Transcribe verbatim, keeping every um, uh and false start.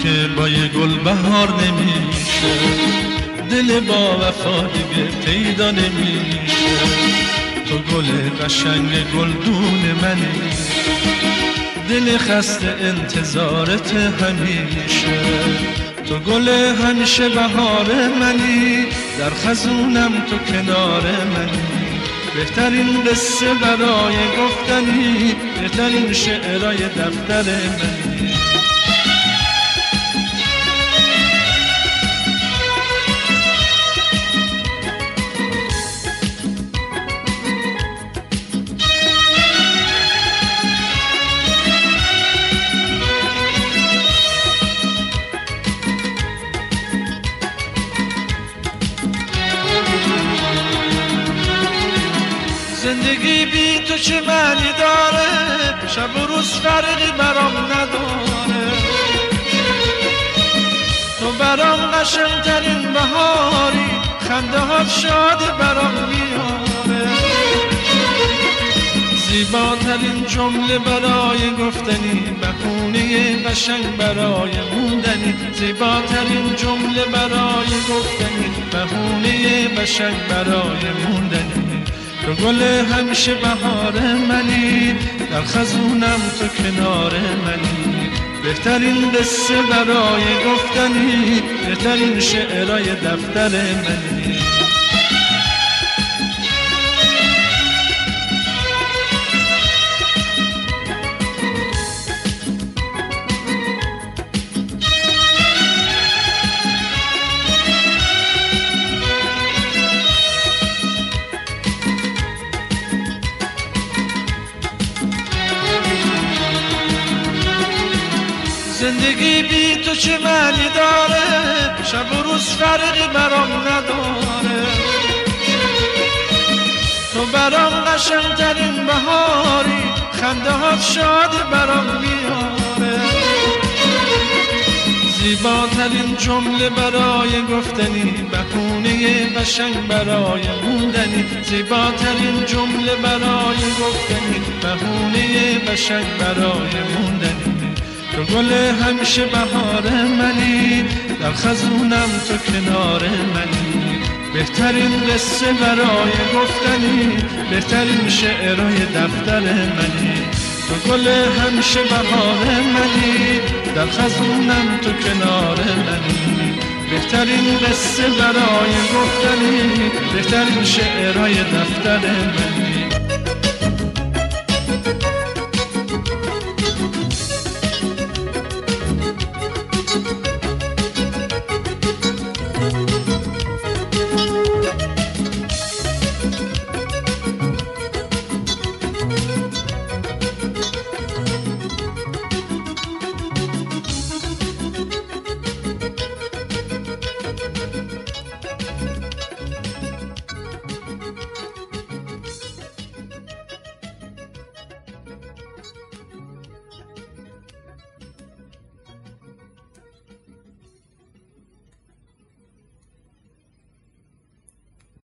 که با یه گل بهار نمیشه، دل با وفا دیگه پیدا نمیشه. تو گل قشنگ گلدون منی، دل خسته انتظارت همیشه. تو گل همیشه بهار منی، در خزونم تو کنار منی. بهترین قصه برای گفتنی، بهترین شعرهای دفتر منی. زندگی بی تو چه معنی داره، شب و روز فرقی برام نداره. تو برام قشنگترین بهاری، خنده هات شاد برام میاره. زیباترین جمله برای گفتنی، بهونه قشنگ برای موندنی. زیباترین جمله برای گفتنی، بهونه قشنگ برای موندنی. تو گل همیشه بهار منی، در خزونم تو کنار منی. بهترین قصه برای گفتنی، بهترین شعرهای دفتر منی. زندگی بی تو چه معنی داره، شب و روز فرقی برام نداره. تو برام قشنگترین بهاری، خنده هات شاد برام میاره. زیباترین جمله برای گفتنی، بهونه قشنگ برای موندنی. زیباترین جمله برای گفتنی، بهونه قشنگ برای موندنی. تو گل همیشه بهار منی، در خزونم تو کنار منی. بهترین قصه برای گفتنی، بهترین شعرهای دفتر منی. تو گل همیشه بهار منی، در خزونم تو کنار منی. بهترین قصه برای گفتنی، بهترین شعرهای دفتر منی.